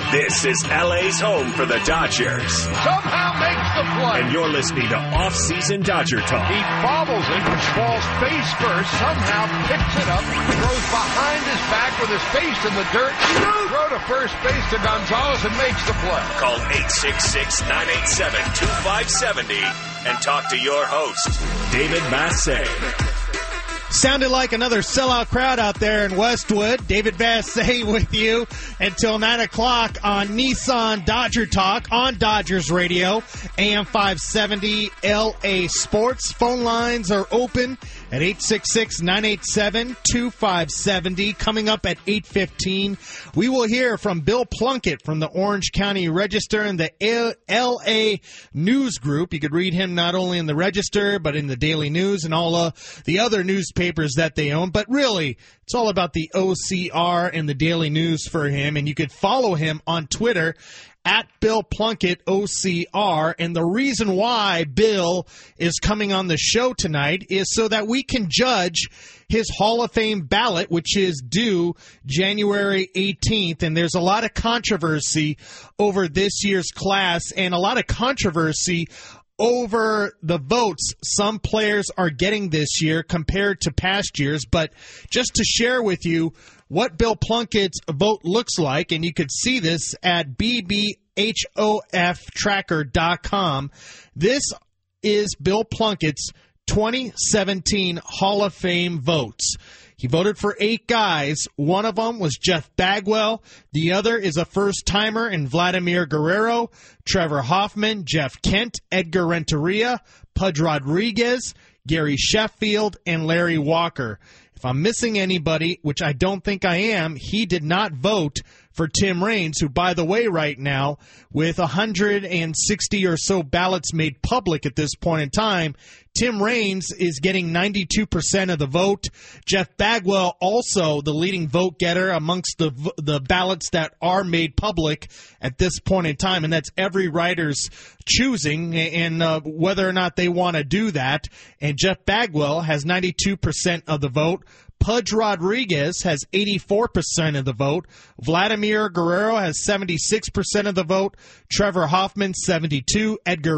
This is LA's home for the Dodgers. Somehow makes the play. And you're listening to Off-Season Dodger Talk. He bobbles it, which falls face first, somehow picks it up, throws behind his back with his face in the dirt, throw to first base to Gonzalez and makes the play. Call 866-987-2570 and talk to your host, David Massey. Sounded like another sellout crowd out there in Westwood. David Vassay with you until 9 o'clock on Nissan Dodger Talk on Dodgers Radio, AM 570 LA Sports. Phone lines are open at 866-987-2570. Coming up at 8:15, we will hear from Bill Plunkett from the Orange County Register and the LA News Group. You could read him not only in the Register, but in the Daily News and all the other newspapers that they own. But really, it's all about the OCR and the Daily News for him. And you could follow him on Twitter at Bill Plunkett OCR. And the reason why Bill is coming on the show tonight is so that we can judge his Hall of Fame ballot, which is due January 18th. And there's a lot of controversy over this year's class and a lot of controversy over the votes some players are getting this year compared to past years. But just to share with you what Bill Plunkett's vote looks like, and you could see this at bbhoftracker.com. This is Bill Plunkett's 2017 Hall of Fame votes. He voted for 8 guys. One of them was Jeff Bagwell. The other is a first-timer in Vladimir Guerrero, Trevor Hoffman, Jeff Kent, Edgar Renteria, Pudge Rodriguez, Gary Sheffield, and Larry Walker. If I'm missing anybody, which I don't think I am, he did not vote for Tim Raines, who, by the way, right now, with 160 or so ballots made public at this point in time, Tim Raines is getting 92% of the vote. Jeff Bagwell, also the leading vote getter amongst the ballots that are made public at this point in time, and that's every writer's choosing and whether or not they want to do that. And Jeff Bagwell has 92% of the vote. Pudge Rodriguez has 84% of the vote. Vladimir Guerrero has 76% of the vote. Trevor Hoffman, 72%.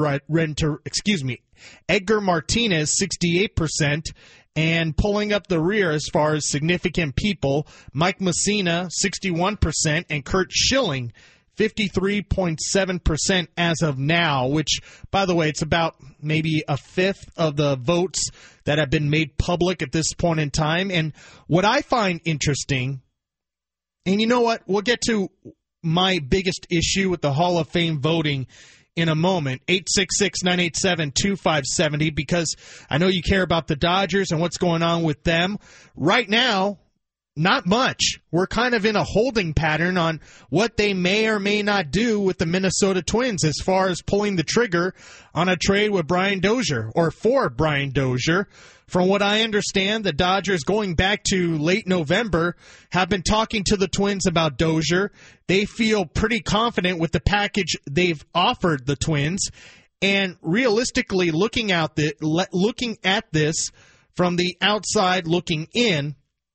Edgar Martinez, 68%. And pulling up the rear as far as significant people, Mike Mussina, 61%, and Curt Schilling, 53.7% as of now, which, by the way, it's about maybe a fifth of the votes that have been made public at this point in time. And what I find interesting, and you know what, we'll get to my biggest issue with the Hall of Fame voting in a moment, 866-987-2570, because I know you care about the Dodgers and what's going on with them. Right now, not much. We're kind of in a holding pattern on what they may or may not do with the Minnesota Twins as far as pulling the trigger on a trade with Brian Dozier or for Brian Dozier. From what I understand, the Dodgers, going back to late November, have been talking to the Twins about Dozier. They feel pretty confident with the package they've offered the Twins. And realistically, looking at this from the outside looking in,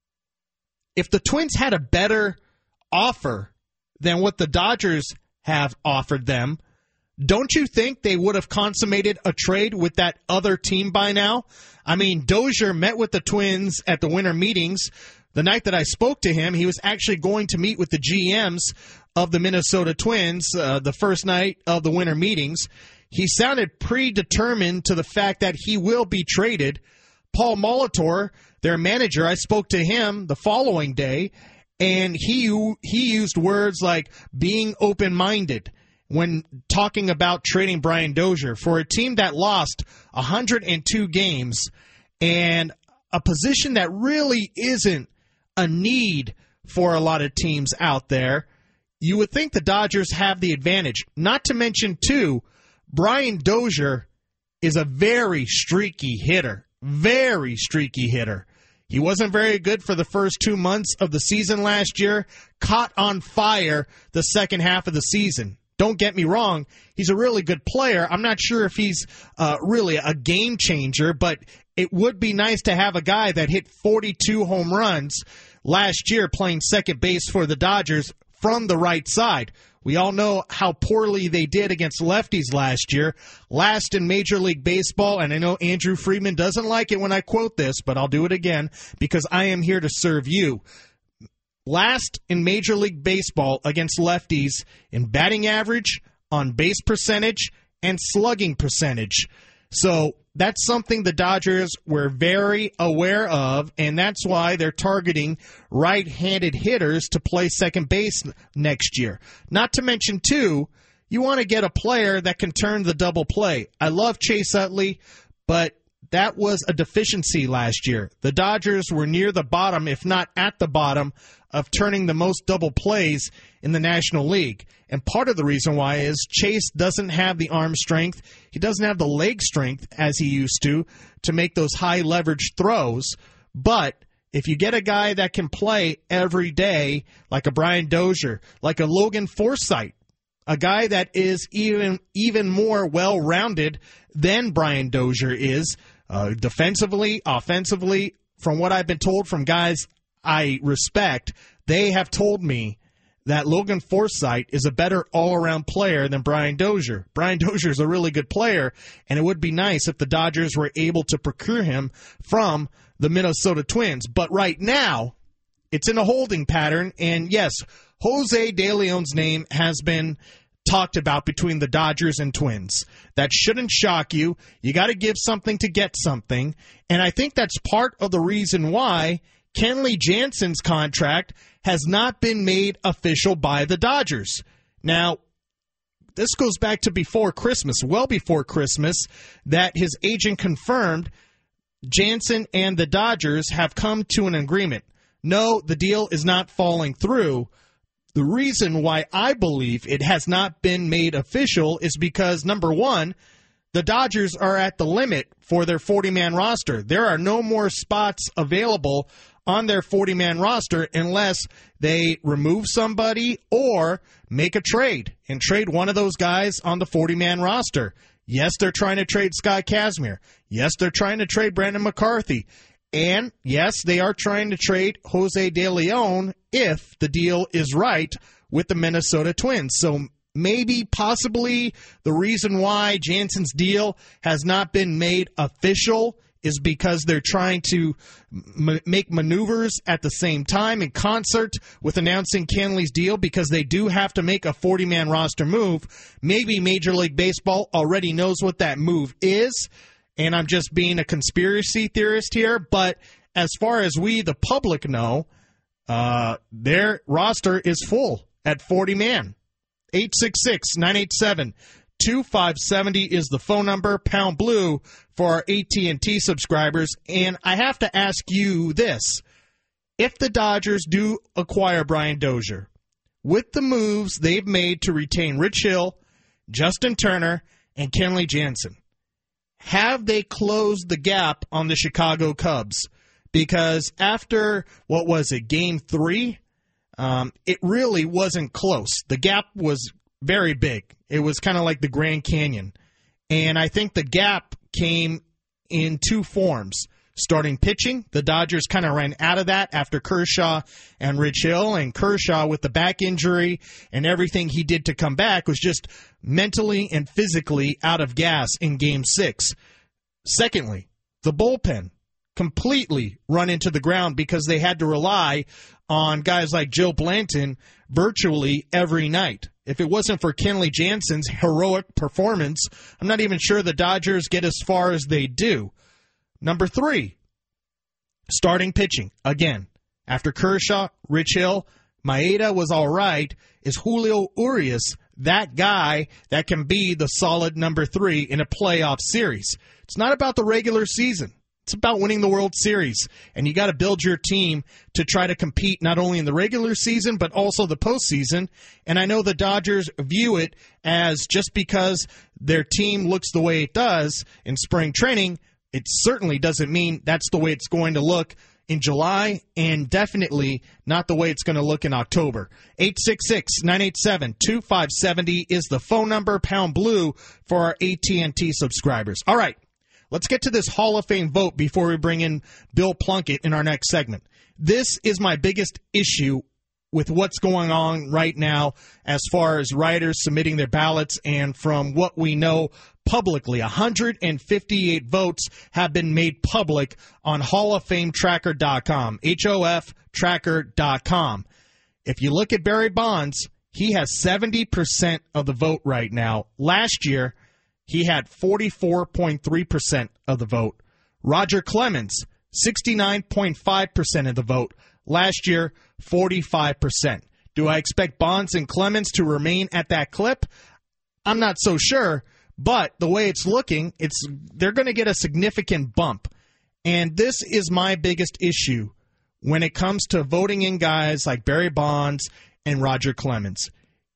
if the Twins had a better offer than what the Dodgers have offered them, don't you think they would have consummated a trade with that other team by now? I mean, Dozier met with the Twins at the winter meetings. The night that I spoke to him, he was actually going to meet with the GMs of the Minnesota Twins the first night of the winter meetings. He sounded predetermined to the fact that he will be traded. Paul Molitor, their manager, I spoke to him the following day, and he used words like being open-minded when talking about trading Brian Dozier for a team that lost 102 games and a position that really isn't a need for a lot of teams out there. You would think the Dodgers have the advantage. Not to mention, too, Brian Dozier is a very streaky hitter. Very streaky hitter. He wasn't very good for the first 2 months of the season last year, caught on fire the second half of the season. Don't get me wrong, he's a really good player. I'm not sure if he's really a game changer, but it would be nice to have a guy that hit 42 home runs last year playing second base for the Dodgers from the right side. We all know how poorly they did against lefties last year. Last in Major League Baseball, and I know Andrew Friedman doesn't like it when I quote this, but I'll do it again because I am here to serve you. Last in Major League Baseball against lefties in batting average, on base percentage, and slugging percentage. So that's something the Dodgers were very aware of, and that's why they're targeting right-handed hitters to play second base next year. Not to mention, too, you want to get a player that can turn the double play. I love Chase Utley, but that was a deficiency last year. The Dodgers were near the bottom, if not at the bottom, of turning the most double plays in the National League. And part of the reason why is Chase doesn't have the arm strength. He doesn't have the leg strength as he used to make those high leverage throws. But if you get a guy that can play every day, like a Brian Dozier, like a Logan Forsythe, a guy that is even more well-rounded than Brian Dozier is, defensively, offensively, from what I've been told from guys I respect, they have told me that Logan Forsythe is a better all-around player than Brian Dozier. Brian Dozier is a really good player, and it would be nice if the Dodgers were able to procure him from the Minnesota Twins. But right now, it's in a holding pattern, and yes, Jose De Leon's name has been talked about between the Dodgers and Twins. That shouldn't shock you. You got to give something to get something, and I think that's part of the reason why Kenley Jansen's contract has not been made official by the Dodgers. Now, this goes back to before Christmas, well before Christmas, that his agent confirmed Jansen and the Dodgers have come to an agreement. No, the deal is not falling through. The reason why I believe it has not been made official is because, number one, the Dodgers are at the limit for their 40-man roster. There are no more spots available on their 40-man roster unless they remove somebody or make a trade and trade one of those guys on the 40-man roster. Yes, they're trying to trade Scott Kazmir. Yes, they're trying to trade Brandon McCarthy. And yes, they are trying to trade Jose De Leon if the deal is right with the Minnesota Twins. So maybe, possibly, the reason why Jansen's deal has not been made official is because they're trying to make maneuvers at the same time in concert with announcing Kenley's deal, because they do have to make a 40-man roster move. Maybe Major League Baseball already knows what that move is, and I'm just being a conspiracy theorist here, but as far as we, the public, know, their roster is full at 40-man. 866-987-2570 is the phone number, pound blue for our AT&T subscribers. And I have to ask you this. If the Dodgers do acquire Brian Dozier, with the moves they've made to retain Rich Hill, Justin Turner, and Kenley Jansen, have they closed the gap on the Chicago Cubs? Because after, what was it, Game 3, it really wasn't close. The gap was very big. It was kind of like the Grand Canyon. And I think the gap came in two forms. Starting pitching, the Dodgers kind of ran out of that after Kershaw and Rich Hill, and Kershaw with the back injury and everything he did to come back was just mentally and physically out of gas in Game 6. Secondly, the bullpen completely run into the ground because they had to rely on guys like Joe Blanton virtually every night. If it wasn't for Kenley Jansen's heroic performance, I'm not even sure the Dodgers get as far as they do. Number 3, starting pitching. Again, after Kershaw, Rich Hill, Maeda was all right. Is Julio Urias that guy that can be the solid number 3 in a playoff series? It's not about the regular season. It's about winning the World Series, and you got to build your team to try to compete not only in the regular season but also the postseason. And I know the Dodgers view it as just because their team looks the way it does in spring training, it certainly doesn't mean that's the way it's going to look in July, and definitely not the way it's going to look in October. 866-987-2570 is the phone number, pound blue for our AT&T subscribers. All right. Let's get to this Hall of Fame vote before we bring in Bill Plunkett in our next segment. This is my biggest issue with what's going on right now as far as writers submitting their ballots, and from what we know publicly, 158 votes have been made public on HallOfFameTracker.com, HOFTracker.com. If you look at Barry Bonds, he has 70% of the vote right now. Last year, he had 44.3% of the vote. Roger Clemens, 69.5% of the vote. Last year, 45%. Do I expect Bonds and Clemens to remain at that clip? I'm not so sure, but the way it's looking, they're going to get a significant bump. And this is my biggest issue when it comes to voting in guys like Barry Bonds and Roger Clemens.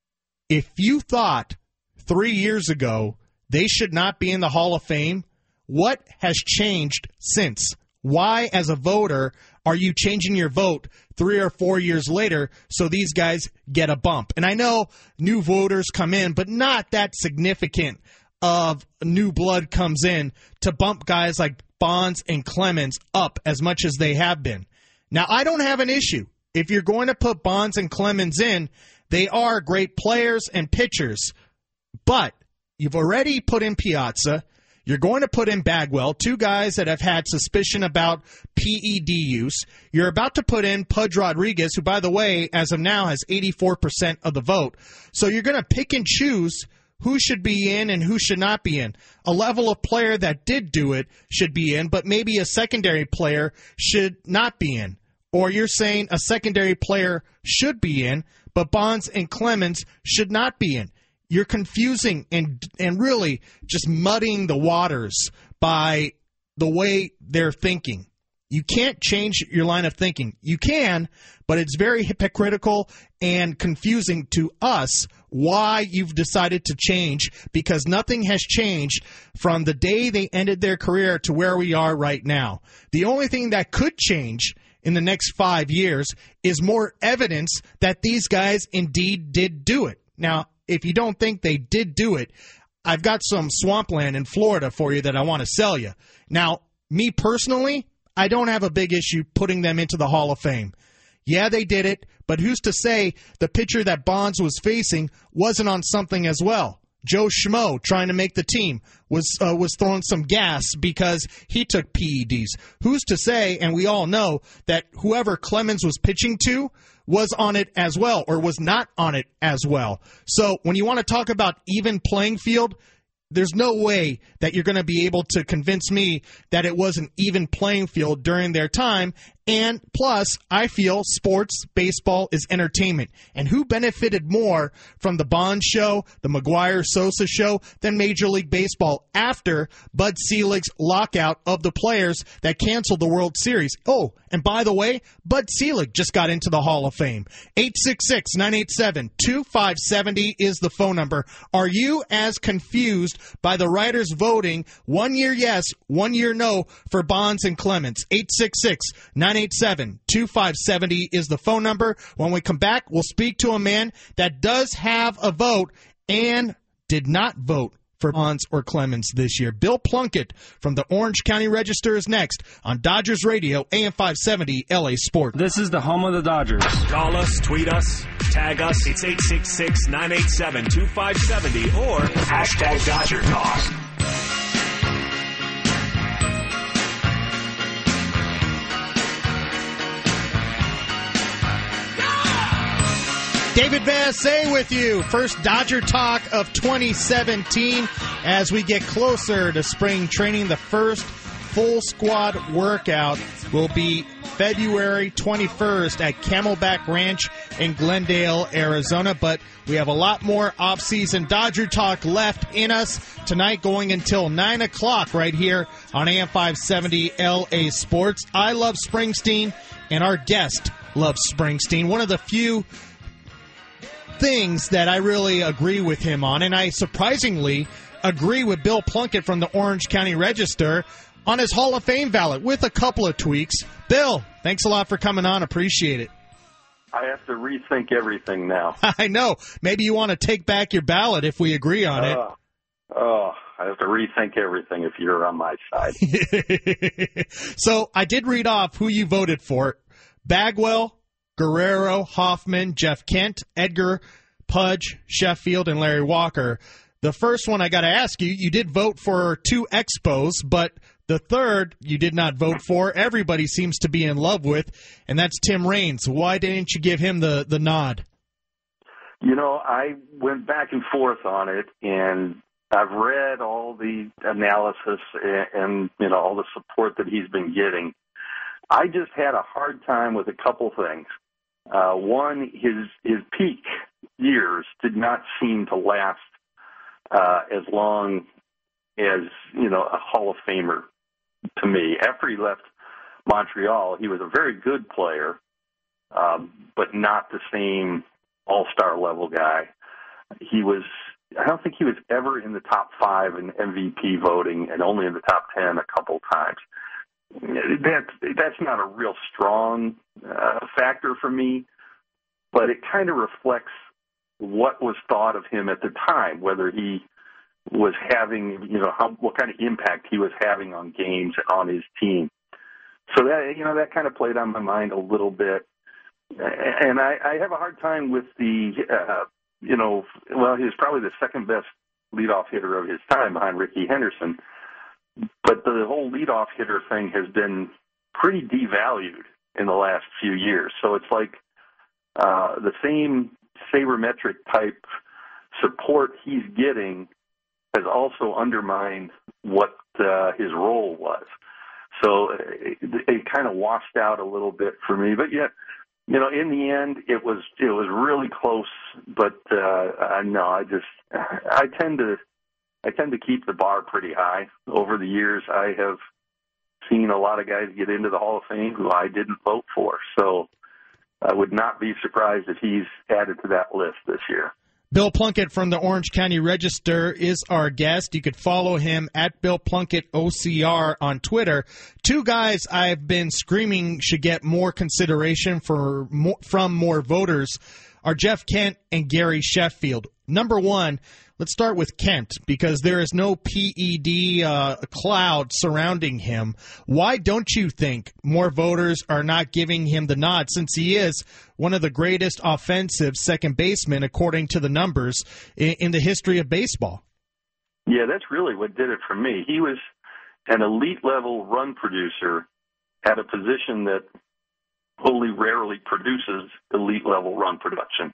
If you thought 3 years ago they should not be in the Hall of Fame, what has changed since? Why, as a voter, are you changing your vote 3 or 4 years later so these guys get a bump? And I know new voters come in, but not that significant of new blood comes in to bump guys like Bonds and Clemens up as much as they have been. Now, I don't have an issue. If you're going to put Bonds and Clemens in, they are great players and pitchers. But you've already put in Piazza. You're going to put in Bagwell, two guys that have had suspicion about PED use. You're about to put in Pudge Rodriguez, who, by the way, as of now has 84% of the vote. So you're going to pick and choose who should be in and who should not be in. A level of player that did do it should be in, but maybe a secondary player should not be in. Or you're saying a secondary player should be in, but Bonds and Clemens should not be in. You're confusing and really just muddying the waters by the way they're thinking. You can't change your line of thinking. You can, but it's very hypocritical and confusing to us why you've decided to change, because nothing has changed from the day they ended their career to where we are right now. The only thing that could change in the next 5 years is more evidence that these guys indeed did do it. Now, if you don't think they did do it, I've got some swampland in Florida for you that I want to sell you. Now, me personally, I don't have a big issue putting them into the Hall of Fame. Yeah, they did it, but who's to say the pitcher that Bonds was facing wasn't on something as well? Joe Schmo, trying to make the team, was throwing some gas because he took PEDs. Who's to say, and we all know, that whoever Clemens was pitching to was on it as well, or was not on it as well. So when you want to talk about even playing field, there's no way that you're going to be able to convince me that it was an even playing field during their time. And plus, I feel sports, baseball is entertainment. And who benefited more from the Bond show, the McGuire-Sosa show, than Major League Baseball after Bud Selig's lockout of the players that canceled the World Series? Oh, and by the way, Bud Selig just got into the Hall of Fame. 866-987-2570 is the phone number. Are you as confused by the writers voting 1 year yes, 1 year no for Bonds and Clemens? 866-987-2570 is the phone number. When we come back, we'll speak to a man that does have a vote and did not vote for Bonds or Clemens this year. Bill Plunkett from the Orange County Register is next on Dodgers Radio, AM 570, LA Sport. This is the home of the Dodgers. Call us, tweet us, tag us. It's 866-987-2570 or hashtag Dodger Talk. David Vassay with you. First Dodger Talk of 2017 as we get closer to spring training. The first full squad workout will be February 21st at Camelback Ranch in Glendale, Arizona. But we have a lot more off-season Dodger Talk left in us tonight, going until 9 o'clock right here on AM 570 LA Sports. I love Springsteen, and our guest loves Springsteen. One of the few things that I really agree with him on, and I surprisingly agree with Bill Plunkett from the Orange County Register on his Hall of Fame ballot with a couple of tweaks. Bill, thanks a lot for coming on. Appreciate it. I have to rethink everything now. I know. Maybe you want to take back your ballot if we agree on it. I have to rethink everything if you're on my side. So I did read off who you voted for. Bagwell, Guerrero, Hoffman, Jeff Kent, Edgar, Pudge, Sheffield, and Larry Walker. The first one I got to ask you, you did vote for 2 Expos, but the third you did not vote for. Everybody seems to be in love with, and that's Tim Raines. Why didn't you give him the nod? You know, I went back and forth on it, and I've read all the analysis and you know, all the support that he's been getting. I just had a hard time with a couple things. One, his peak years did not seem to last as long as, you know, a Hall of Famer to me. After he left Montreal, he was a very good player, but not the same all-star level guy. I don't think he was ever in the top 5 in MVP voting and only in the top 10 a couple times. That's not a real strong factor for me, but it kind of reflects what was thought of him at the time, whether he was having, you know, what kind of impact he was having on games and on his team. So that, you know, that kind of played on my mind a little bit. And I have a hard time with the, you know, well, he was probably the second best leadoff hitter of his time behind Rickey Henderson. But the whole leadoff hitter thing has been pretty devalued in the last few years. So it's like the same sabermetric type support he's getting has also undermined what his role was. So it kind of washed out a little bit for me. But yet, you know, in the end, it was really close. But no, I tend to keep the bar pretty high. Over the years, I have seen a lot of guys get into the Hall of Fame who I didn't vote for. So I would not be surprised if he's added to that list this year. Bill Plunkett from the Orange County Register is our guest. You could follow him at Bill Plunkett OCR on Twitter. 2 guys I've been screaming should get more consideration from more voters are Jeff Kent and Gary Sheffield. Number 1, let's start with Kent, because there is no PED cloud surrounding him. Why don't you think more voters are not giving him the nod, since he is one of the greatest offensive second basemen, according to the numbers, in the history of baseball? Yeah, that's really what did it for me. He was an elite-level run producer at a position that only rarely produces elite-level run production.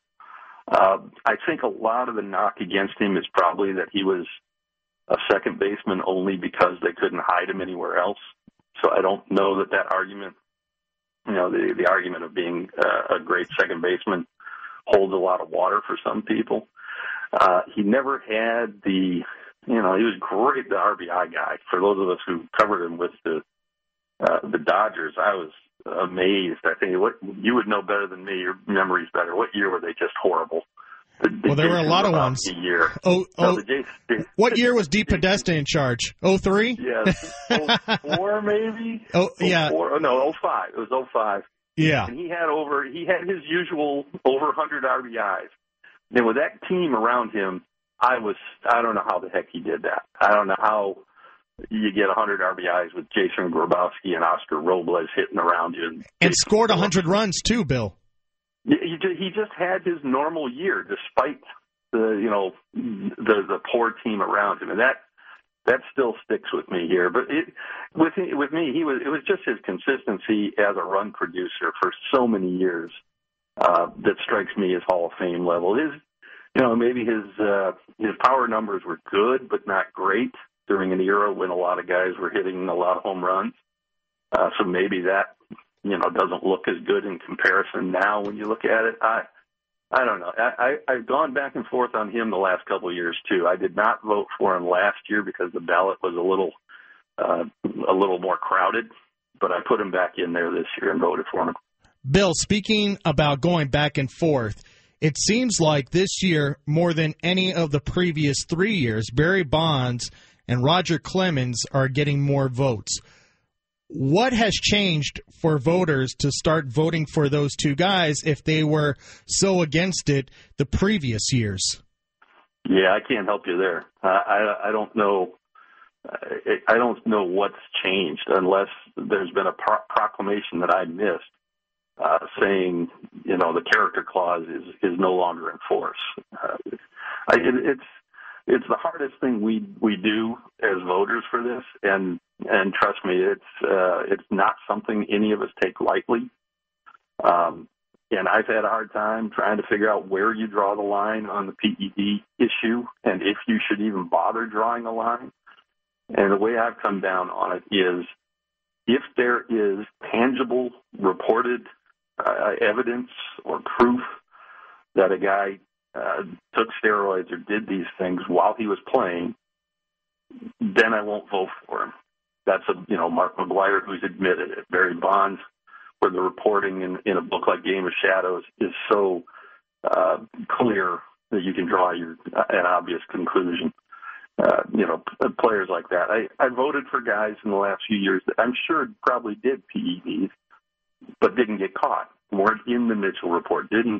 I think a lot of the knock against him is probably that he was a second baseman only because they couldn't hide him anywhere else. So I don't know that argument, you know, the argument of being a great second baseman holds a lot of water for some people. He never had he was great, the RBI guy. For those of us who covered him with the Dodgers, I was amazed. I think you would know better than me. Your memory's better. What year were they just horrible? Well, there were a lot of ones. Year. What year was Dee Podesta in charge? 03? Yes. 04 maybe? Oh, yeah. 04? Oh, no, 05. It was 05. Yeah. And he had his usual over 100 RBIs. And with that team around him, I don't know how the heck he did that. I don't know how you get 100 RBIs with Jason Grabowski and Oscar Robles hitting around you. And scored 100 runs, too, Bill. He just had his normal year, despite the poor team around him, and that still sticks with me here. But with me, it was just his consistency as a run producer for so many years that strikes me as Hall of Fame level. Maybe his power numbers were good, but not great during an era when a lot of guys were hitting a lot of home runs. So maybe that, doesn't look as good in comparison now when you look at it. I don't know. I've gone back and forth on him the last couple of years too. I did not vote for him last year because the ballot was a little more crowded, but I put him back in there this year and voted for him. Bill, speaking about going back and forth, it seems like this year, more than any of the previous 3 years, Barry Bonds and Roger Clemens are getting more votes. What has changed for voters to start voting for those two guys if they were so against it the previous years? Yeah, I can't help you there. I don't know. I don't know what's changed unless there's been a proclamation that I missed. saying, the character clause is no longer in force. It's the hardest thing we do as voters for this, and trust me, it's not something any of us take lightly. And I've had a hard time trying to figure out where you draw the line on the PED issue, and if you should even bother drawing a line. And the way I've come down on it is, if there is tangible reported evidence or proof that a guy took steroids or did these things while he was playing, then I won't vote for him. That's Mark McGwire, who's admitted it. Barry Bonds, where the reporting in a book like Game of Shadows is so clear that you can draw an obvious conclusion. Players like that. I voted for guys in the last few years that I'm sure probably did PEDs, but didn't get caught. Weren't in the Mitchell report. Didn't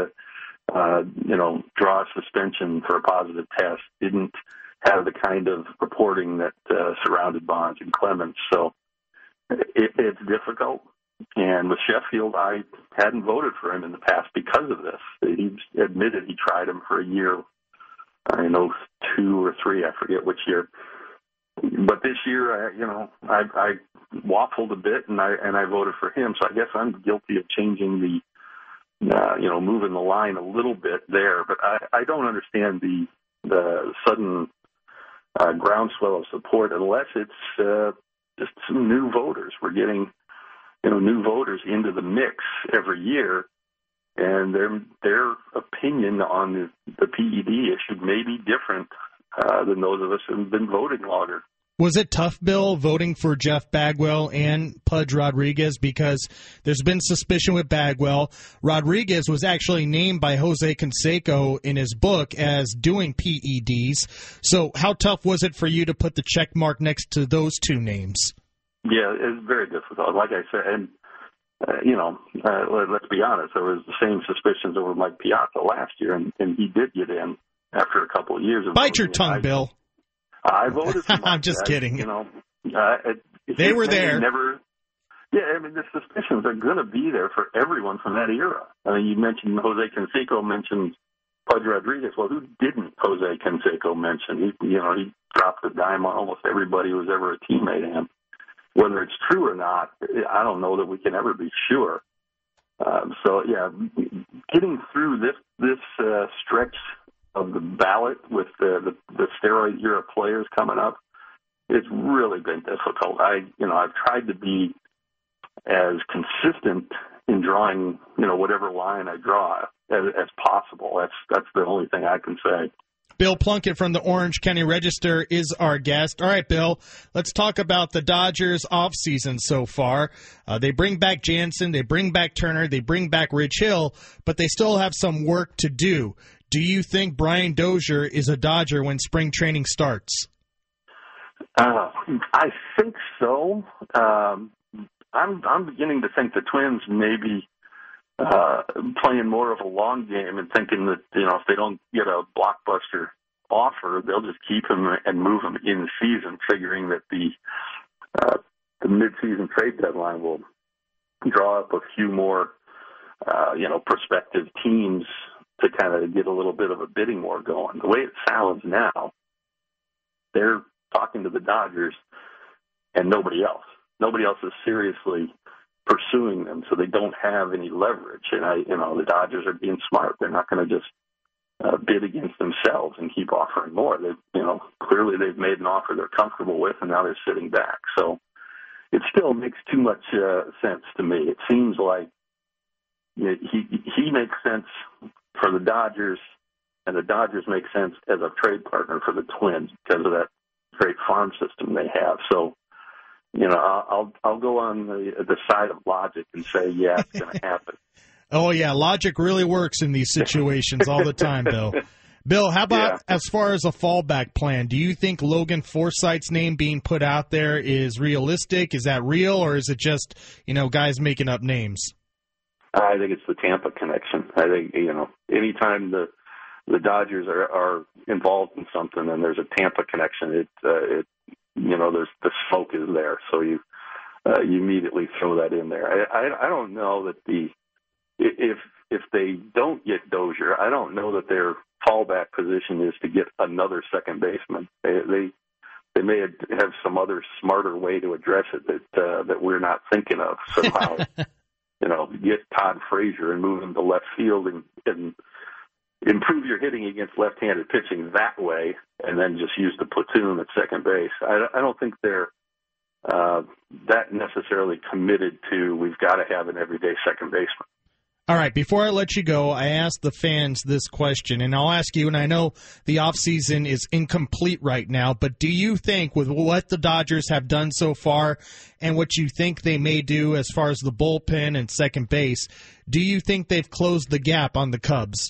draw a suspension for a positive test. Didn't have the kind of reporting that surrounded Bonds and Clemens. So it's difficult. And with Sheffield, I hadn't voted for him in the past because of this. He admitted he tried him for a year. 2 or 3, I forget which year. But this year, I waffled a bit, and I voted for him. So I guess I'm guilty of changing moving the line a little bit there. But I don't understand the sudden groundswell of support unless it's just some new voters. We're getting new voters into the mix every year. And their opinion on the PED issue may be different than those of us who have been voting longer. Was it tough, Bill, voting for Jeff Bagwell and Pudge Rodriguez? Because there's been suspicion with Bagwell. Rodriguez was actually named by Jose Canseco in his book as doing PEDs. So how tough was it for you to put the check mark next to those two names? Yeah, it's very difficult. Like I said, and let's be honest, there was the same suspicions over Mike Piazza last year, and he did get in after a couple of years of Bite your tongue, Bill. I voted for Mike. I'm just kidding. They were there. The suspicions are going to be there for everyone from that era. You mentioned Jose Canseco, mentioned Pudge Rodriguez. Well, who didn't Jose Canseco mention? He dropped the dime on almost everybody who was ever a teammate of him. Whether it's true or not, I don't know that we can ever be sure. Getting through this stretch of the ballot with the steroid era players coming up, it's really been difficult. I've tried to be as consistent in drawing, whatever line I draw as possible. That's the only thing I can say. Bill Plunkett from the Orange County Register is our guest. All right, Bill, let's talk about the Dodgers offseason so far. They bring back Jansen, they bring back Turner, they bring back Rich Hill, but they still have some work to do. Do you think Brian Dozier is a Dodger when spring training starts? I think so. I'm beginning to think the Twins may be playing more of a long game and thinking that, if they don't get a blockbuster offer, they'll just keep him and move him in season, figuring that the mid-season trade deadline will draw up a few more, prospective teams to kind of get a little bit of a bidding war going. The way it sounds now, they're talking to the Dodgers and nobody else. Nobody else is seriously pursuing them, so they don't have any leverage. And the Dodgers are being smart. They're not going to just bid against themselves and keep offering more. Clearly they've made an offer they're comfortable with, and now they're sitting back. So it still makes too much sense to me. It seems like he makes sense for the Dodgers, and the Dodgers make sense as a trade partner for the Twins because of that great farm system they have. So, I'll go on the side of logic and say, yeah, it's going to happen. Oh, yeah, logic really works in these situations all the time, Bill. Bill, how about as far as a fallback plan? Do you think Logan Forsythe's name being put out there is realistic? Is that real, or is it just, guys making up names? I think it's the Tampa connection. I think, anytime the Dodgers are involved in something and there's a Tampa connection, there's the smoke is there. So you immediately throw that in there. I don't know that if they don't get Dozier, I don't know that their fallback position is to get another second baseman. They may have some other smarter way to address it that we're not thinking of somehow. Get Todd Frazier and move him to left field and improve your hitting against left-handed pitching that way, and then just use the platoon at second base. I don't think they're that necessarily committed to we've got to have an everyday second baseman. All right, before I let you go, I asked the fans this question, and I'll ask you, and I know the offseason is incomplete right now, but do you think with what the Dodgers have done so far and what you think they may do as far as the bullpen and second base, do you think they've closed the gap on the Cubs?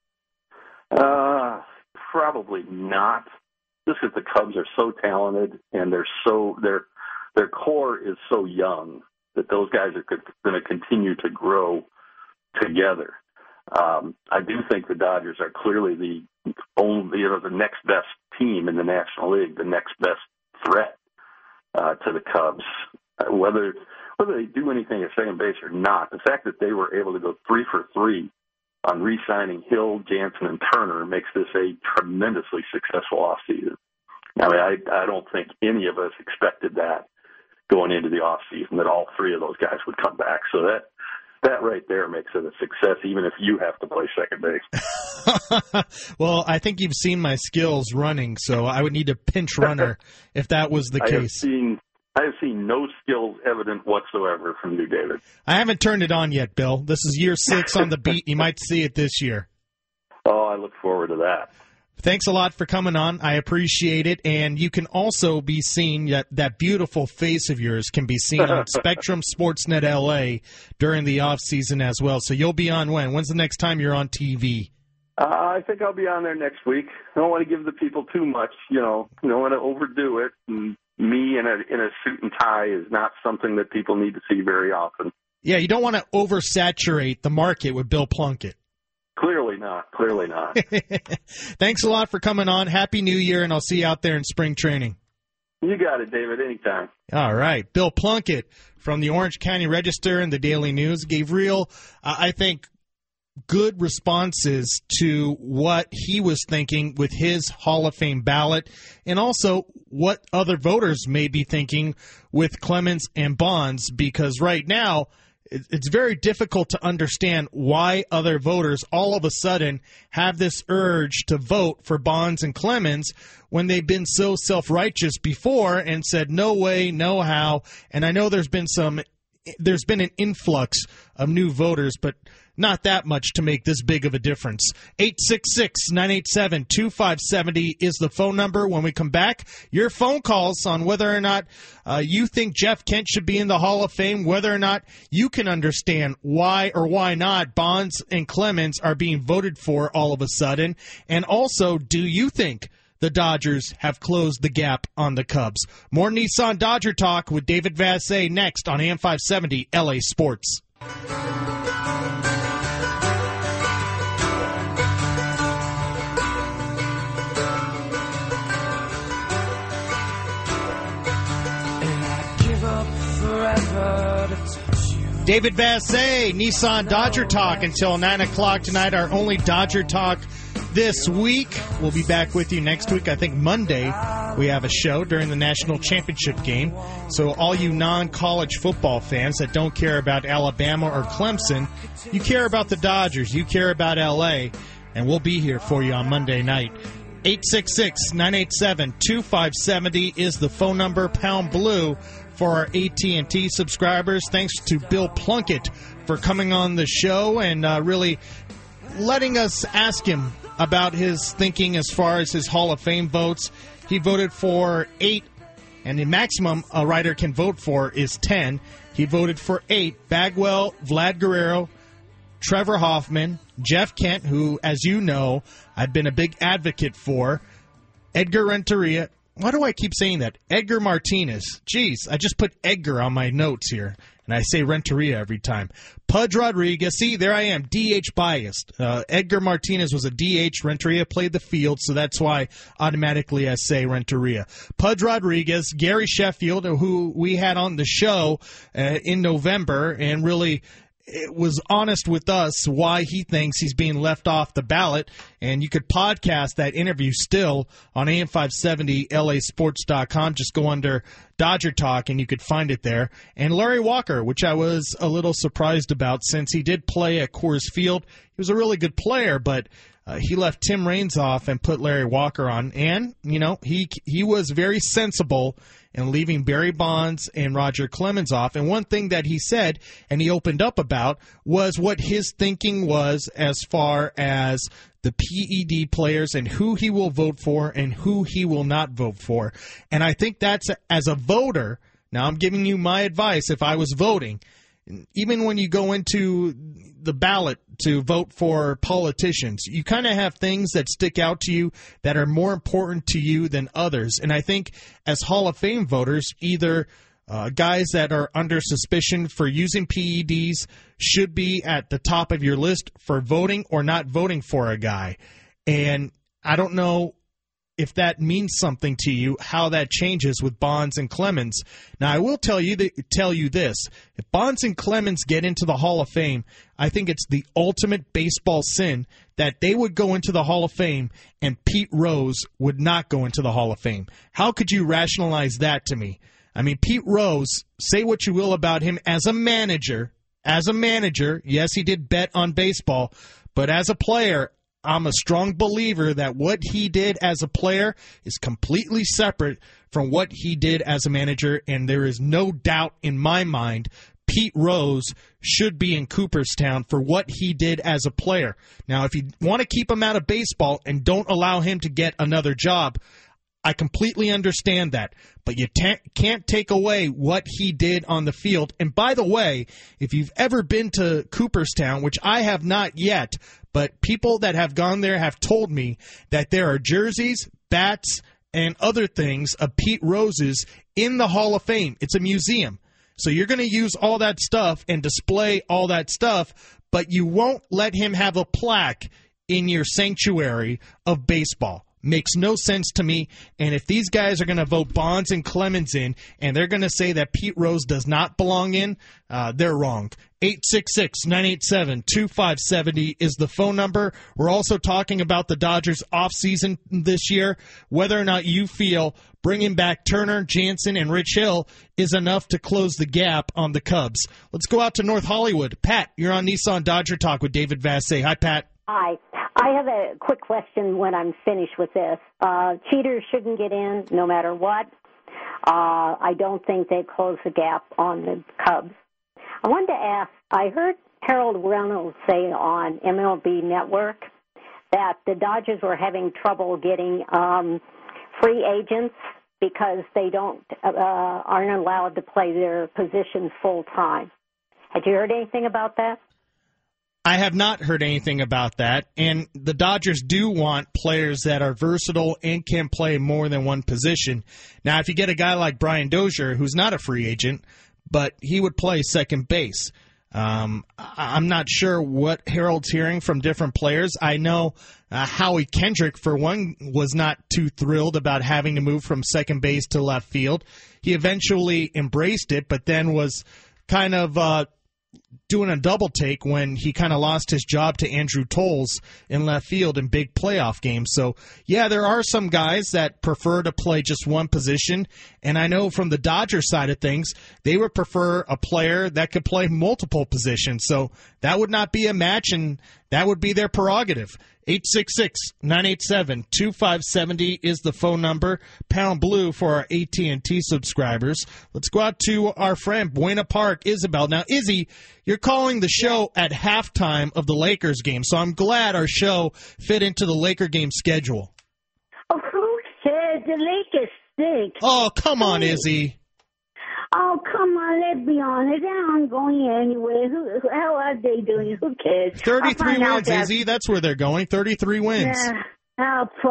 Probably not. Just because the Cubs are so talented and their core is so young that those guys are going to continue to grow together. I do think the Dodgers are clearly the next best team in the National League, the next best threat to the Cubs. Whether they do anything at second base or not, the fact that they were able to go 3 for 3 on re-signing Hill, Jansen, and Turner makes this a tremendously successful offseason. I mean, I don't think any of us expected that going into the offseason, that all 3 of those guys would come back. So that right there makes it a success, even if you have to play second base. Well, I think you've seen my skills running, so I would need a pinch runner if that was the case. I have seen no skills evident whatsoever from you, David. I haven't turned it on yet, Bill. This is year 6 on the beat. You might see it this year. Oh, I look forward to that. Thanks a lot for coming on. I appreciate it. And you can also be seen, that beautiful face of yours can be seen on Spectrum Sportsnet LA during the off season as well. So you'll be on when? When's the next time you're on TV? I think I'll be on there next week. I don't want to give the people too much, don't want to overdo it. And me in a suit and tie is not something that people need to see very often. Yeah, you don't want to oversaturate the market with Bill Plunkett. Clearly not. Thanks a lot for coming on. Happy New Year, and I'll see you out there in spring training. You got it, David, anytime. All right. Bill Plunkett from the Orange County Register and the Daily News gave real, I think, good responses to what he was thinking with his Hall of Fame ballot, and also what other voters may be thinking with Clemens and Bonds, because right now it's very difficult to understand why other voters all of a sudden have this urge to vote for Bonds and Clemens when they've been so self-righteous before and said no way, no how. And I know there's been an influx of new voters, but not that much to make this big of a difference. 866-987-2570 is the phone number. When we come back, your phone calls on whether or not you think Jeff Kent should be in the Hall of Fame, whether or not you can understand why or why not Bonds and Clemens are being voted for all of a sudden. And also, do you think the Dodgers have closed the gap on the Cubs? More Nissan Dodger Talk with David Vassegh next on AM 570 LA Sports. David Vassegh, Nissan Dodger Talk until 9 o'clock tonight, our only Dodger Talk this week. We'll be back with you next week. I think Monday we have a show during the national championship game. So all you non-college football fans that don't care about Alabama or Clemson, you care about the Dodgers, you care about L.A., and we'll be here for you on Monday night. 866-987-2570 is the phone number, pound blue for our AT&T subscribers. Thanks to Bill Plunkett for coming on the show and really letting us ask him about his thinking as far as his Hall of Fame votes. He voted for 8, and the maximum a writer can vote for is 10. He voted for 8. Bagwell, Vlad Guerrero, Trevor Hoffman, Jeff Kent, who, as you know, I've been a big advocate for, Edgar Renteria. Why do I keep saying that? Edgar Martinez. Jeez, I just put Edgar on my notes here. And I say Renteria every time. Pudge Rodriguez. See, there I am, DH biased. Edgar Martinez was a DH. Renteria played the field, so that's why automatically I say Renteria. Pudge Rodriguez, Gary Sheffield, who we had on the show in November, and really was honest with us why he thinks he's being left off the ballot. And you could podcast that interview still on AM570LAsports.com. Just go under Dodger Talk and you could find it there. And Larry Walker, which I was a little surprised about since he did play at Coors Field. He was a really good player, but he left Tim Raines off and put Larry Walker on. And, you know, he was very sensible in leaving Barry Bonds and Roger Clemens off. And one thing that he said, and he opened up about, was what his thinking was as far as the PED players and who he will vote for and who he will not vote for. And I think that's, as a voter, now I'm giving you my advice if I was voting, even when you go into the ballot to vote for politicians, you kind of have things that stick out to you that are more important to you than others. And I think as Hall of Fame voters, either guys that are under suspicion for using PEDs should be at the top of your list for voting or not voting for a guy. And I don't know if that means something to you, how that changes with Bonds and Clemens. Now, I will tell you this. If Bonds and Clemens get into the Hall of Fame, I think it's the ultimate baseball sin that they would go into the Hall of Fame and Pete Rose would not go into the Hall of Fame. How could you rationalize that to me? I mean, Pete Rose, say what you will about him as a manager, yes, he did bet on baseball, but as a player, I'm a strong believer that what he did as a player is completely separate from what he did as a manager, and there is no doubt in my mind Pete Rose should be in Cooperstown for what he did as a player. Now, if you want to keep him out of baseball and don't allow him to get another job, I completely understand that, but you can't take away what he did on the field. And by the way, if you've ever been to Cooperstown, which I have not yet, but people that have gone there have told me that there are jerseys, bats, and other things of Pete Rose's in the Hall of Fame. It's a museum. So you're going to use all that stuff and display all that stuff, but you won't let him have a plaque in your sanctuary of baseball. Makes no sense to me. And if these guys are going to vote Bonds and Clemens in, and they're going to say that Pete Rose does not belong in, they're wrong. 866-987-2570 is the phone number. We're also talking about the Dodgers offseason this year, whether or not you feel bringing back Turner, Jansen, and Rich Hill is enough to close the gap on the Cubs. Let's go out to North Hollywood. Pat, you're on Nissan Dodger Talk with David Vassay. Hi, Pat. Hi. I have a quick question when I'm finished with this. Cheaters shouldn't get in no matter what. I don't think they close the gap on the Cubs. I wanted to ask, I heard Harold Reynolds say on MLB Network that the Dodgers were having trouble getting free agents because they aren't allowed to play their position full time. Had you heard anything about that? I have not heard anything about that, and the Dodgers do want players that are versatile and can play more than one position. Now, if you get a guy like Brian Dozier, who's not a free agent, but he would play second base. I'm not sure what Harold's hearing from different players. I know Howie Kendrick, for one, was not too thrilled about having to move from second base to left field. He eventually embraced it, but then was kind of doing a double take when he kind of lost his job to Andrew Tolles in left field in big playoff games. So, yeah, there are some guys that prefer to play just one position, and I know from the Dodgers side of things, they would prefer a player that could play multiple positions. So that would not be a match, and that would be their prerogative. 866-987-2570 is the phone number. Pound blue for our AT&T subscribers. Let's go out to our friend Buena Park, Isabel. Now, Izzy, you're calling the show at halftime of the Lakers game, so I'm glad our show fit into the Laker game schedule. Oh, who said the Lakers stink? Oh, come on, Izzy. Oh, come on, let's be honest. They aren't going anywhere. How are they doing? Who cares? 33 wins, Izzy. That's where they're going. 33 wins.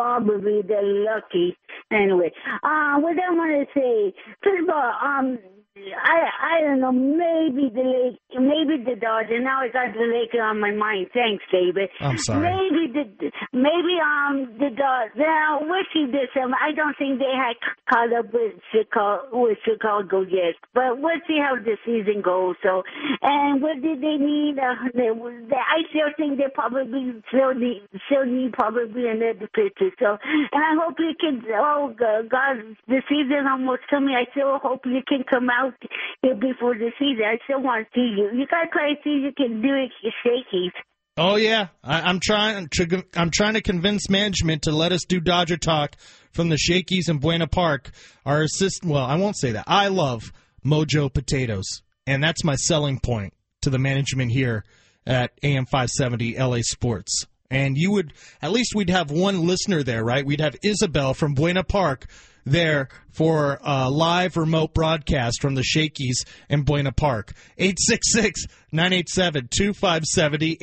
Probably they're lucky. Anyway, what I want to say, first of all, I don't know, maybe the Dodgers. Now I got the Lakers on my mind. Thanks, David. I'm sorry. Maybe the Dodgers. Now, we'll see this. I don't think they had caught up with Chicago yet, but we'll see how the season goes. So, and what did they need? I still think they probably still need probably another pitcher. So, and I hope you can. Oh God, the season almost coming. I still hope you can come out here before the season. I still want to see you. You got to try to see if you can do it, Shakies. Oh yeah, I'm trying to convince management to let us do Dodger talk from the Shakey's in Buena Park. Our assistant, well, I won't say that. I love Mojo Potatoes, and that's my selling point to the management here at AM 570 LA Sports. And you would, at least we'd have one listener there, right? We'd have Isabel from Buena Park there for a live remote broadcast from the Shakey's in Buena Park. 866-987-2570,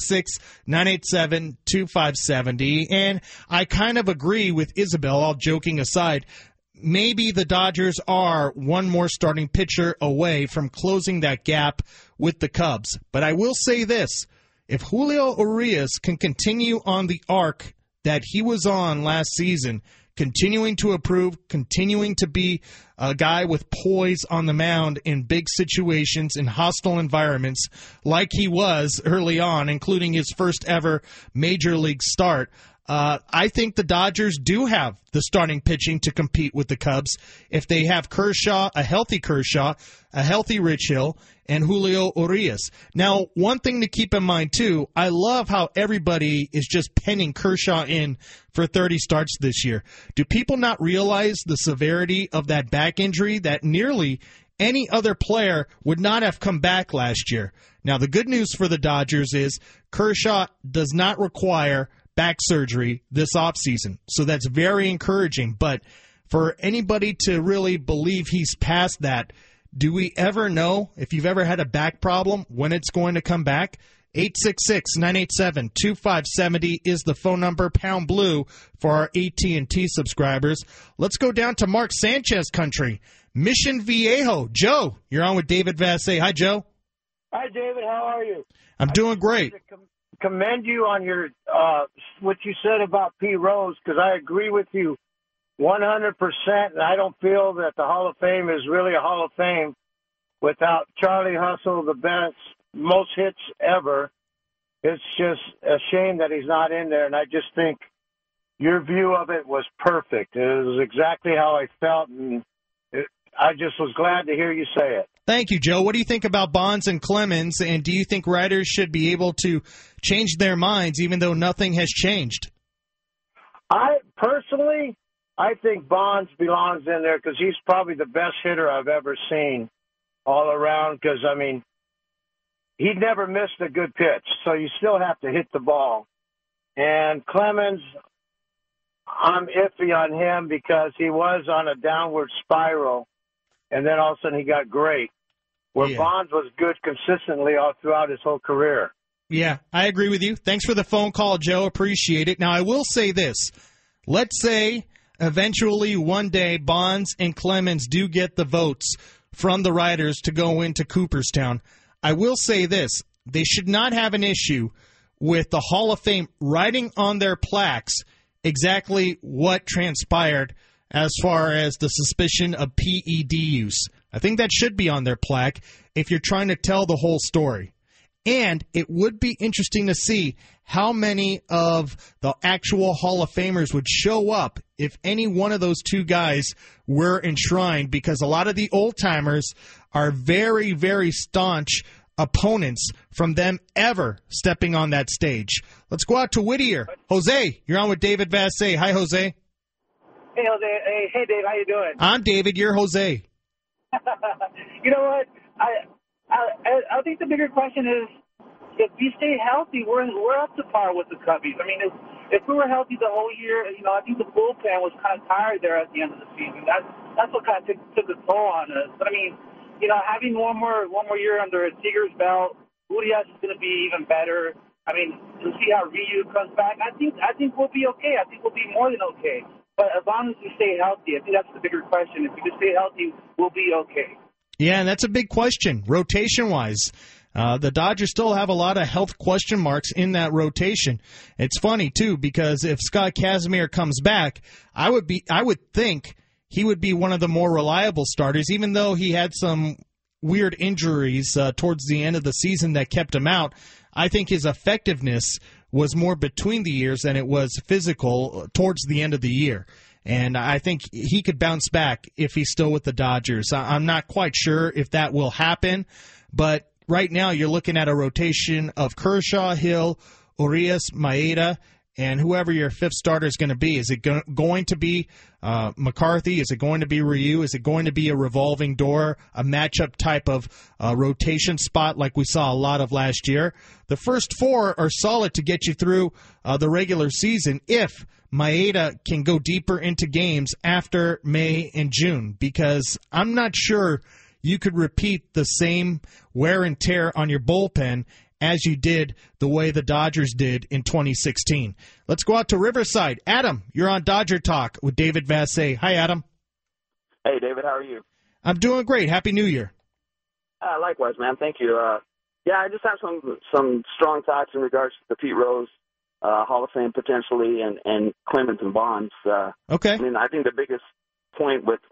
866-987-2570. And I kind of agree with Isabel, all joking aside. Maybe the Dodgers are one more starting pitcher away from closing that gap with the Cubs. But I will say this. If Julio Urias can continue on the arc that he was on last season, continuing to improve, continuing to be a guy with poise on the mound in big situations, in hostile environments, like he was early on, including his first ever major league start, I think the Dodgers do have the starting pitching to compete with the Cubs if they have Kershaw, a healthy Rich Hill, and Julio Urias. Now, one thing to keep in mind, too, I love how everybody is just penning Kershaw in for 30 starts this year. Do people not realize the severity of that back injury that nearly any other player would not have come back last year? Now, the good news for the Dodgers is Kershaw does not require back surgery this offseason, so that's very encouraging. But for anybody to really believe he's past that, do we ever know, if you've ever had a back problem, when it's going to come back? 866-987-2570 is the phone number, pound blue for our AT&T subscribers. Let's go down to Mark Sanchez country, Mission Viejo. Joe, you're on with David Vassay. Hi, Joe. Hi, David. How are you? I'm doing great. Commend you on your what you said about P. Rose, because I agree with you 100%, and I don't feel that the Hall of Fame is really a Hall of Fame without Charlie Hustle, the best, most hits ever. It's just a shame that he's not in there, and I just think your view of it was perfect. It was exactly how I felt, and I just was glad to hear you say it. Thank you, Joe. What do you think about Bonds and Clemens, and do you think writers should be able to change their minds even though nothing has changed? I think Bonds belongs in there because he's probably the best hitter I've ever seen all around because, I mean, he never missed a good pitch, so you still have to hit the ball. And Clemens, I'm iffy on him because he was on a downward spiral, and then all of a sudden he got great, where Bonds was good consistently all throughout his whole career. Yeah, I agree with you. Thanks for the phone call, Joe. Appreciate it. Now, I will say this. Let's say eventually one day Bonds and Clemens do get the votes from the writers to go into Cooperstown. I will say this. They should not have an issue with the Hall of Fame writing on their plaques exactly what transpired as far as the suspicion of PED use. I think that should be on their plaque if you're trying to tell the whole story. And it would be interesting to see how many of the actual Hall of Famers would show up if any one of those two guys were enshrined, because a lot of the old-timers are very, very staunch opponents from them ever stepping on that stage. Let's go out to Whittier. Jose, you're on with David Vassay. Hi, Jose. Hey, Jose. Hey, Dave. How you doing? I'm David. You're Jose. You know what? I think the bigger question is, if we stay healthy, we're up to par with the Cubbies. I mean, if we were healthy the whole year, you know, I think the bullpen was kind of tired there at the end of the season. That's what kind of took a toll on us. But I mean, you know, having one more year under Seager's belt, Urias is going to be even better. I mean, to see how Ryu comes back, I think we'll be okay. I think we'll be more than okay. But as long as we stay healthy, I think that's the bigger question. If we can stay healthy, we'll be okay. Yeah, and that's a big question, rotation-wise. The Dodgers still have a lot of health question marks in that rotation. It's funny, too, because if Scott Kazmir comes back, I would think he would be one of the more reliable starters, even though he had some weird injuries towards the end of the season that kept him out. I think his effectiveness was more between the years than it was physical towards the end of the year. And I think he could bounce back if he's still with the Dodgers. I'm not quite sure if that will happen, but right now you're looking at a rotation of Kershaw, Hill, Urias, Maeda, and whoever your fifth starter is going to be. Is it going to be McCarthy? Is it going to be Ryu? Is it going to be a revolving door, a matchup type of rotation spot like we saw a lot of last year? The first four are solid to get you through the regular season if Maeda can go deeper into games after May and June, because I'm not sure you could repeat the same wear and tear on your bullpen as you did the way the Dodgers did in 2016. Let's go out to Riverside. Adam, you're on Dodger Talk with David Vassegh. Hi, Adam. Hey, David. How are you? I'm doing great. Happy New Year. Likewise, man. Thank you. I just have some strong thoughts in regards to the Pete Rose Hall of Fame potentially and Clemens and Bonds. Okay. I mean, I think the biggest point with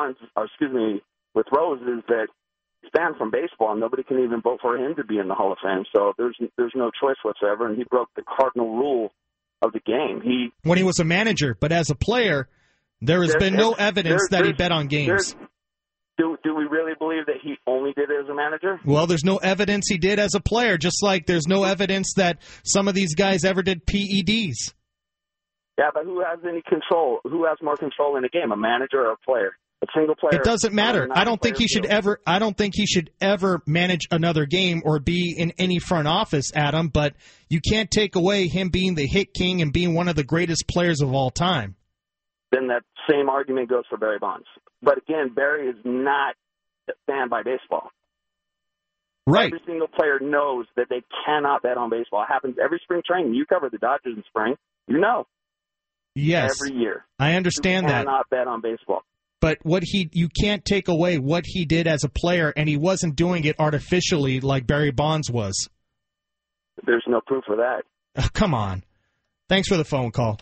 Rose is that he's banned from baseball, and nobody can even vote for him to be in the Hall of Fame. So there's no choice whatsoever, and he broke the cardinal rule of the game. When he was a manager, but as a player, there has been no evidence that he bet on games. Do we really believe that he only did it as a manager? Well, there's no evidence he did as a player, just like there's no evidence that some of these guys ever did PEDs. Yeah, but who has any control? Who has more control in a game, a manager or a player? A single player. It doesn't matter. I don't think he should ever manage another game or be in any front office, Adam, but you can't take away him being the hit king and being one of the greatest players of all time. Then that same argument goes for Barry Bonds. But again, Barry is not banned by baseball. Right. Every single player knows that they cannot bet on baseball. It happens every spring training. You cover the Dodgers in spring. You know. Yes. Every year. I understand that. You cannot bet on baseball. But you can't take away what he did as a player, and he wasn't doing it artificially like Barry Bonds was. There's no proof of that. Oh, come on. Thanks for the phone call.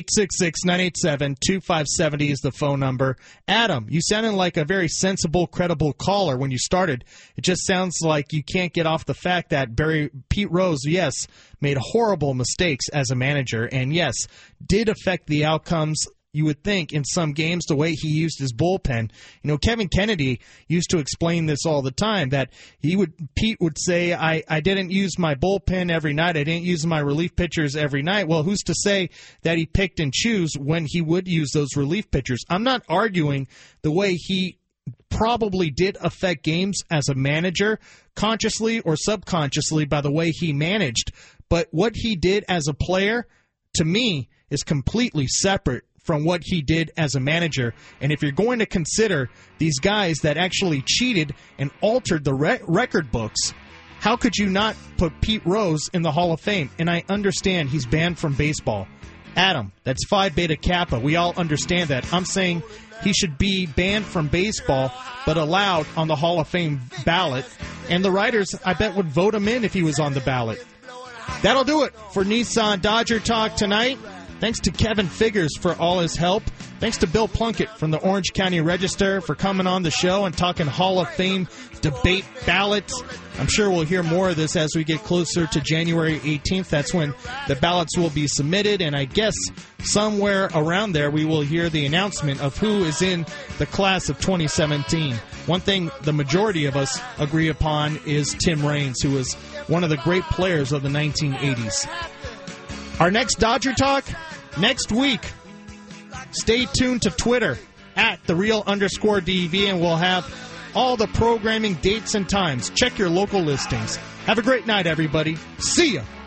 866-987-2570 is the phone number. Adam, you sounded like a very sensible, credible caller when you started. It just sounds like you can't get off the fact that Pete Rose, yes, made horrible mistakes as a manager, and yes, did affect the outcomes, you would think, in some games, the way he used his bullpen. You know, Kevin Kennedy used to explain this all the time, that Pete would say, I didn't use my bullpen every night. I didn't use my relief pitchers every night. Well, who's to say that he picked and chose when he would use those relief pitchers? I'm not arguing the way he probably did affect games as a manager, consciously or subconsciously, by the way he managed. But what he did as a player, to me, is completely separate from what he did as a manager. And if you're going to consider these guys that actually cheated and altered the record books, how could you not put Pete Rose in the Hall of Fame? And I understand he's banned from baseball. Adam, that's Phi Beta Kappa. We all understand that. I'm saying he should be banned from baseball, but allowed on the Hall of Fame ballot. And the writers, I bet, would vote him in if he was on the ballot. That'll do it for Nissan Dodger Talk tonight. Thanks to Kevin Figures for all his help. Thanks to Bill Plunkett from the Orange County Register for coming on the show and talking Hall of Fame debate ballots. I'm sure we'll hear more of this as we get closer to January 18th. That's when the ballots will be submitted, and I guess somewhere around there we will hear the announcement of who is in the class of 2017. One thing the majority of us agree upon is Tim Raines, who was one of the great players of the 1980s. Our next Dodger Talk, next week. Stay tuned to Twitter at @thereal_DV, and we'll have all the programming dates and times. Check your local listings. Have a great night, everybody. See ya.